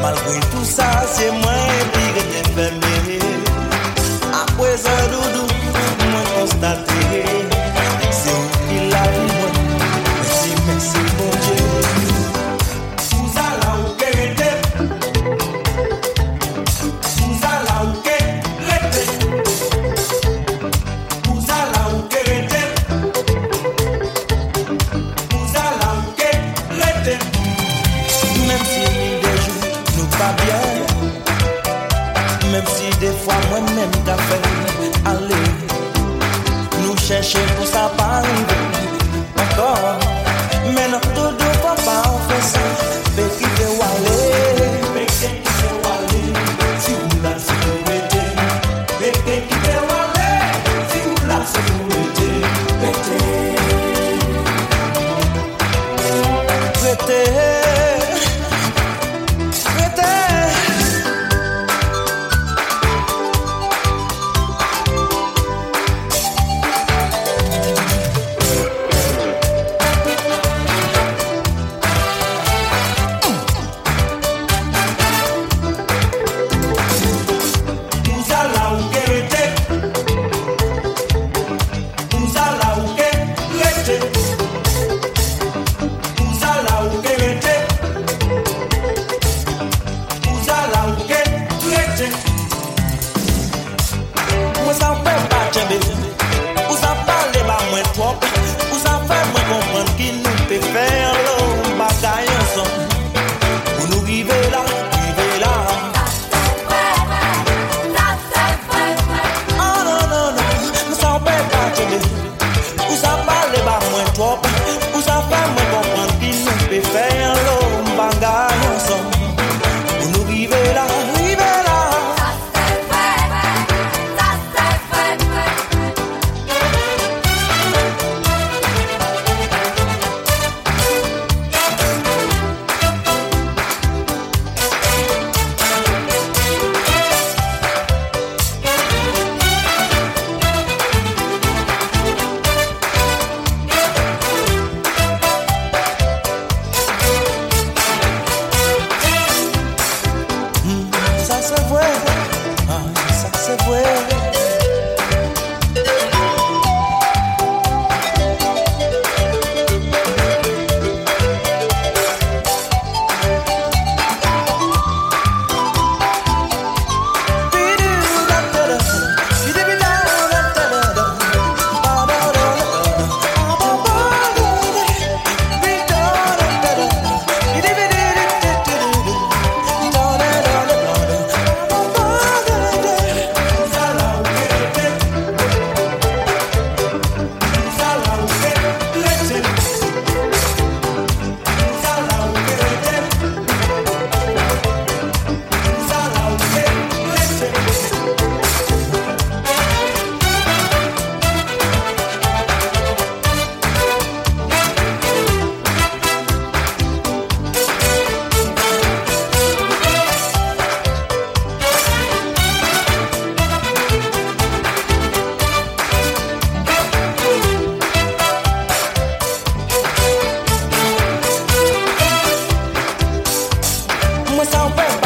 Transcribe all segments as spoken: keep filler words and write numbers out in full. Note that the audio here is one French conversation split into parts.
Malgré tout ça, c'est moi qui ai fermé. À présent, doudou, moi constaté, c'est où qu'il a vu moi. Merci, merci, mon Dieu. Vous allez où qu'elle était. Vous allez où qu'elle était. Vous allez où qu'elle était. Vous allez où qu'elle était. Même si des jours nous pas bien, même si des fois moi-même t'as fait aller, nous chercher pour ça pas arriver encore. Mais notre dodo papa on fait ça, mais qui fait aller, mais qui fait aller, si vous la sécurité, mais qui fait aller, si vous la sécurité, prêtez, prêtez.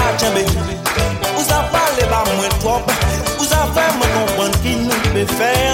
Vous a fait me comprendre qui nous peut faire